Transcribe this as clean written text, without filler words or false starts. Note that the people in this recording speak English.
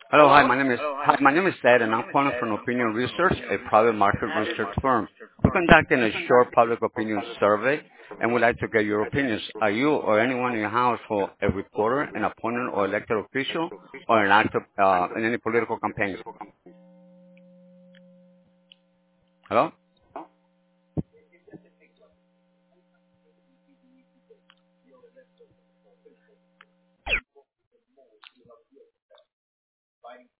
Hello, my name is Ed, and I'm calling from Opinion Research, a private market research firm. We're conducting a short public opinion survey, and we'd like to get your opinions. Are you or anyone in your house for a reporter, an opponent or elected official, or an actor in any political campaign? Hello?